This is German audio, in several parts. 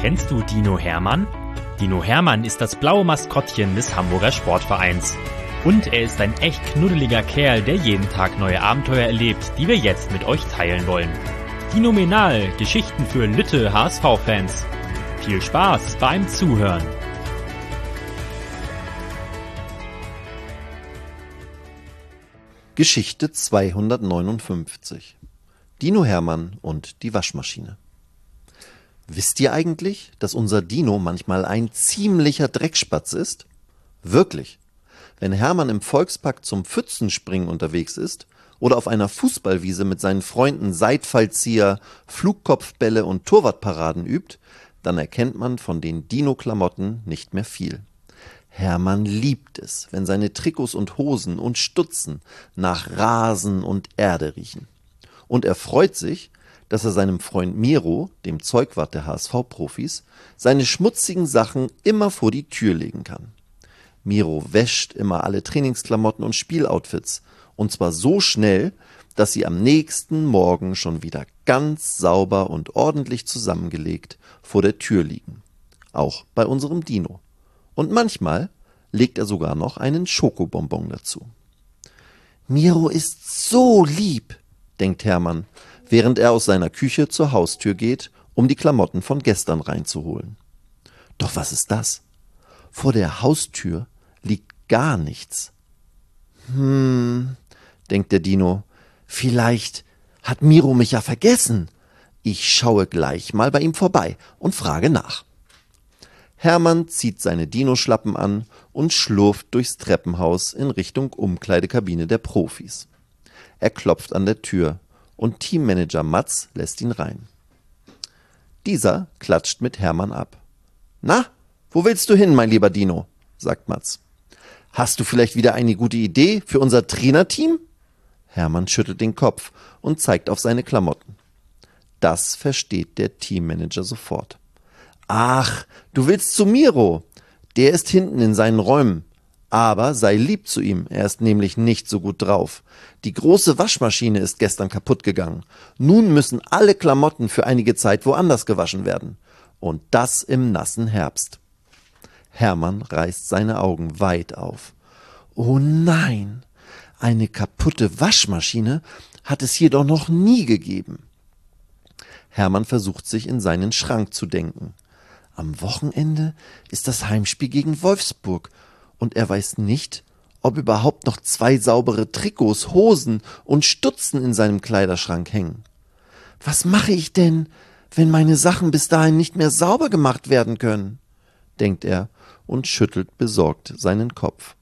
Kennst du Dino Hermann? Dino Hermann ist das blaue Maskottchen des Hamburger Sportvereins. Und er ist ein echt knuddeliger Kerl, der jeden Tag neue Abenteuer erlebt, die wir jetzt mit euch teilen wollen. Dinomenal, Geschichten für Lütte HSV-Fans. Viel Spaß beim Zuhören. Geschichte 259. Dino Hermann und die Waschmaschine. Wisst ihr eigentlich, dass unser Dino manchmal ein ziemlicher Dreckspatz ist? Wirklich. Wenn Hermann im Volkspark zum Pfützenspringen unterwegs ist oder auf einer Fußballwiese mit seinen Freunden Seitfallzieher, Flugkopfbälle und Torwartparaden übt, dann erkennt man von den Dino-Klamotten nicht mehr viel. Hermann liebt es, wenn seine Trikots und Hosen und Stutzen nach Rasen und Erde riechen. Und er freut sich, dass er seinem Freund Miro, dem Zeugwart der HSV-Profis, seine schmutzigen Sachen immer vor die Tür legen kann. Miro wäscht immer alle Trainingsklamotten und Spieloutfits, und zwar so schnell, dass sie am nächsten Morgen schon wieder ganz sauber und ordentlich zusammengelegt vor der Tür liegen. Auch bei unserem Dino. Und manchmal legt er sogar noch einen Schokobonbon dazu. Miro ist so lieb, denkt Hermann, während er aus seiner Küche zur Haustür geht, um die Klamotten von gestern reinzuholen. Doch was ist das? Vor der Haustür liegt gar nichts. Denkt der Dino, vielleicht hat Miro mich ja vergessen. Ich schaue gleich mal bei ihm vorbei und frage nach. Hermann zieht seine Dino-Schlappen an und schlurft durchs Treppenhaus in Richtung Umkleidekabine der Profis. Er klopft an der Tür und Teammanager Mats lässt ihn rein. Dieser klatscht mit Hermann ab. »Na, wo willst du hin, mein lieber Dino?« sagt Mats. »Hast du vielleicht wieder eine gute Idee für unser Trainerteam?« Hermann schüttelt den Kopf und zeigt auf seine Klamotten. Das versteht der Teammanager sofort. »Ach, du willst zu Miro. Der ist hinten in seinen Räumen. Aber sei lieb zu ihm, er ist nämlich nicht so gut drauf. Die große Waschmaschine ist gestern kaputt gegangen. Nun müssen alle Klamotten für einige Zeit woanders gewaschen werden. Und das im nassen Herbst.« Hermann reißt seine Augen weit auf. »Oh nein, eine kaputte Waschmaschine hat es hier doch noch nie gegeben.« Hermann versucht sich in seinen Schrank zu denken. Am Wochenende ist das Heimspiel gegen Wolfsburg und er weiß nicht, ob überhaupt noch 2 saubere Trikots, Hosen und Stutzen in seinem Kleiderschrank hängen. Was mache ich denn, wenn meine Sachen bis dahin nicht mehr sauber gemacht werden können? Denkt er und schüttelt besorgt seinen Kopf.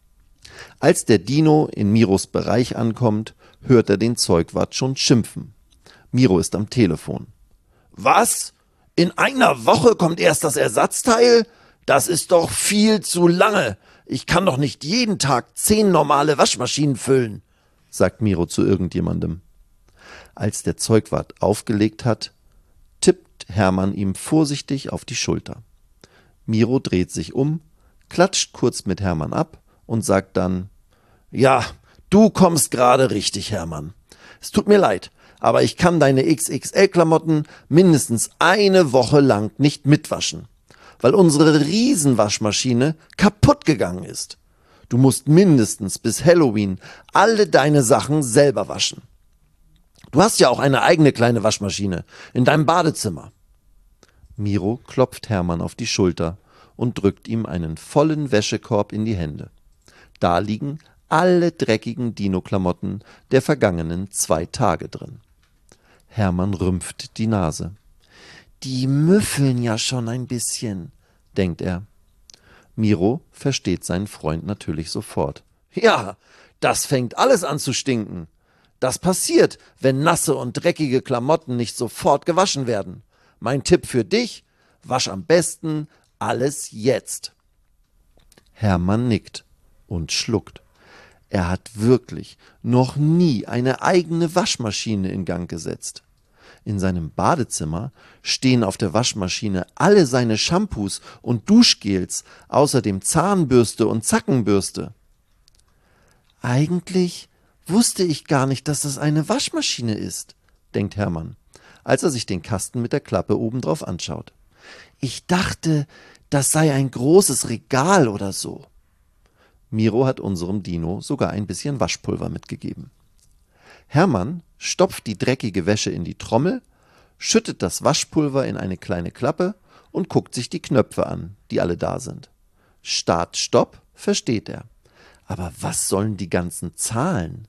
Als der Dino in Miros Bereich ankommt, hört er den Zeugwart schon schimpfen. Miro ist am Telefon. »Was? In einer Woche kommt erst das Ersatzteil? Das ist doch viel zu lange. Ich kann doch nicht jeden Tag 10 normale Waschmaschinen füllen«, sagt Miro zu irgendjemandem. Als der Zeugwart aufgelegt hat, tippt Hermann ihm vorsichtig auf die Schulter. Miro dreht sich um, klatscht kurz mit Hermann ab und sagt dann: »Ja, du kommst gerade richtig, Hermann. Es tut mir leid, aber ich kann deine XXL-Klamotten mindestens eine Woche lang nicht mitwaschen, weil unsere Riesenwaschmaschine kaputt gegangen ist. Du musst mindestens bis Halloween alle deine Sachen selber waschen. Du hast ja auch eine eigene kleine Waschmaschine in deinem Badezimmer.« Miro klopft Hermann auf die Schulter und drückt ihm einen vollen Wäschekorb in die Hände. Da liegen alle dreckigen Dino-Klamotten der vergangenen 2 Tage drin. Hermann rümpft die Nase. »Die müffeln ja schon ein bisschen«, denkt er. Miro versteht seinen Freund natürlich sofort. »Ja, das fängt alles an zu stinken. Das passiert, wenn nasse und dreckige Klamotten nicht sofort gewaschen werden. Mein Tipp für dich: wasch am besten alles jetzt.« Hermann nickt und schluckt. Er hat wirklich noch nie eine eigene Waschmaschine in Gang gesetzt. In seinem Badezimmer stehen auf der Waschmaschine alle seine Shampoos und Duschgels, außerdem Zahnbürste und Zackenbürste. »Eigentlich wusste ich gar nicht, dass das eine Waschmaschine ist«, denkt Hermann, als er sich den Kasten mit der Klappe obendrauf anschaut. Ich dachte, das sei ein großes Regal oder so. Miro hat unserem Dino sogar ein bisschen Waschpulver mitgegeben. Hermann stopft die dreckige Wäsche in die Trommel, schüttet das Waschpulver in eine kleine Klappe und guckt sich die Knöpfe an, die alle da sind. Start, Stopp, versteht er. Aber was sollen die ganzen Zahlen?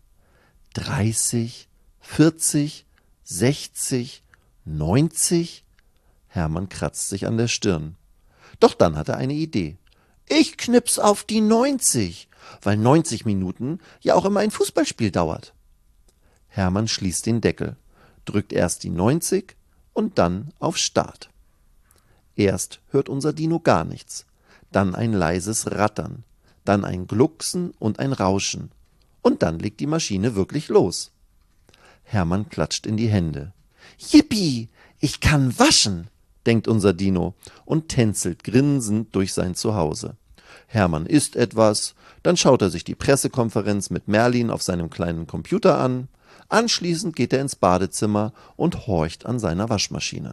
30, 40, 60, 90? Hermann kratzt sich an der Stirn. Doch dann hat er eine Idee. Ich knips auf die 90, weil 90 Minuten ja auch immer ein Fußballspiel dauert. Hermann schließt den Deckel, drückt erst die 90 und dann auf Start. Erst hört unser Dino gar nichts, dann ein leises Rattern, dann ein Glucksen und ein Rauschen. Und dann legt die Maschine wirklich los. Hermann klatscht in die Hände. Yippie, ich kann waschen, denkt unser Dino und tänzelt grinsend durch sein Zuhause. Hermann isst etwas, dann schaut er sich die Pressekonferenz mit Merlin auf seinem kleinen Computer an. Anschließend geht er ins Badezimmer und horcht an seiner Waschmaschine.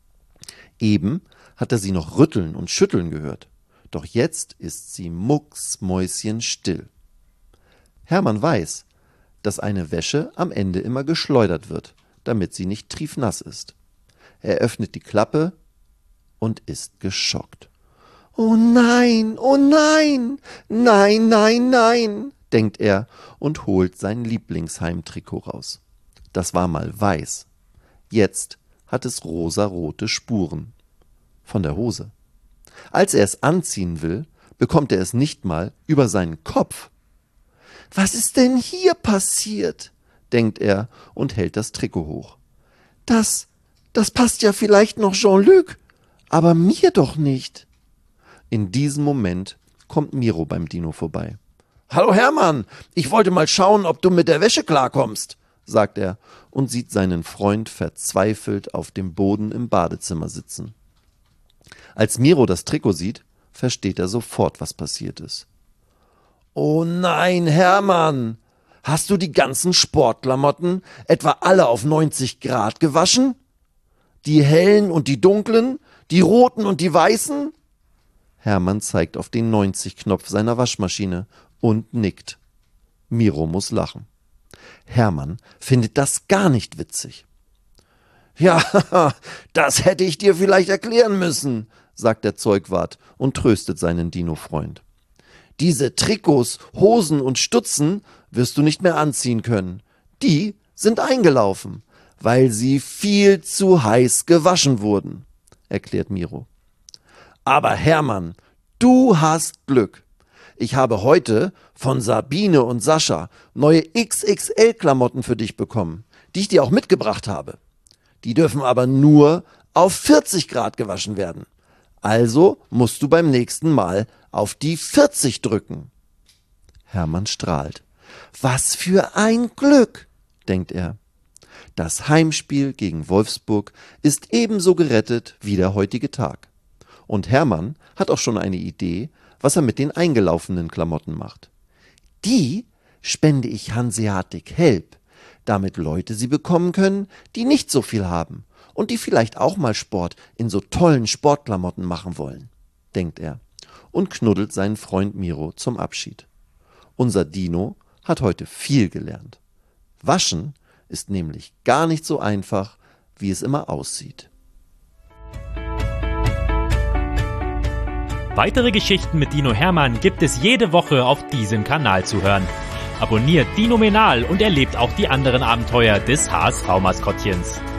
Eben hat er sie noch rütteln und schütteln gehört. Doch jetzt ist sie mucksmäuschenstill. Hermann weiß, dass eine Wäsche am Ende immer geschleudert wird, damit sie nicht triefnass ist. Er öffnet die Klappe und ist geschockt. »Oh nein, nein, nein, nein«, denkt er und holt sein Lieblingsheimtrikot raus. Das war mal weiß. Jetzt hat es rosarote Spuren. Von der Hose. Als er es anziehen will, bekommt er es nicht mal über seinen Kopf. »Was ist denn hier passiert?«, denkt er und hält das Trikot hoch. Das passt ja vielleicht noch Jean-Luc, aber mir doch nicht.« In diesem Moment kommt Miro beim Dino vorbei. »Hallo Hermann, ich wollte mal schauen, ob du mit der Wäsche klarkommst«, sagt er und sieht seinen Freund verzweifelt auf dem Boden im Badezimmer sitzen. Als Miro das Trikot sieht, versteht er sofort, was passiert ist. »Oh nein, Hermann, hast du die ganzen Sportklamotten etwa alle auf 90 Grad gewaschen? Die hellen und die dunklen, die roten und die weißen?« Hermann zeigt auf den 90-Knopf seiner Waschmaschine und nickt. Miro muss lachen. Hermann findet das gar nicht witzig. »Ja, das hätte ich dir vielleicht erklären müssen«, sagt der Zeugwart und tröstet seinen Dino-Freund. »Diese Trikots, Hosen und Stutzen wirst du nicht mehr anziehen können. Die sind eingelaufen, weil sie viel zu heiß gewaschen wurden«, erklärt Miro. »Aber Hermann, du hast Glück. Ich habe heute von Sabine und Sascha neue XXL-Klamotten für dich bekommen, die ich dir auch mitgebracht habe. Die dürfen aber nur auf 40 Grad gewaschen werden. Also musst du beim nächsten Mal auf die 40 drücken.« Hermann strahlt. »Was für ein Glück«, denkt er. Das Heimspiel gegen Wolfsburg ist ebenso gerettet wie der heutige Tag. Und Hermann hat auch schon eine Idee, was er mit den eingelaufenen Klamotten macht. Die spende ich Hanseatic Help, damit Leute sie bekommen können, die nicht so viel haben und die vielleicht auch mal Sport in so tollen Sportklamotten machen wollen, denkt er und knuddelt seinen Freund Miro zum Abschied. Unser Dino hat heute viel gelernt. Waschen ist nämlich gar nicht so einfach, wie es immer aussieht. Weitere Geschichten mit Dino Hermann gibt es jede Woche auf diesem Kanal zu hören. Abonniert Dinomenal und erlebt auch die anderen Abenteuer des HSV-Maskottchens.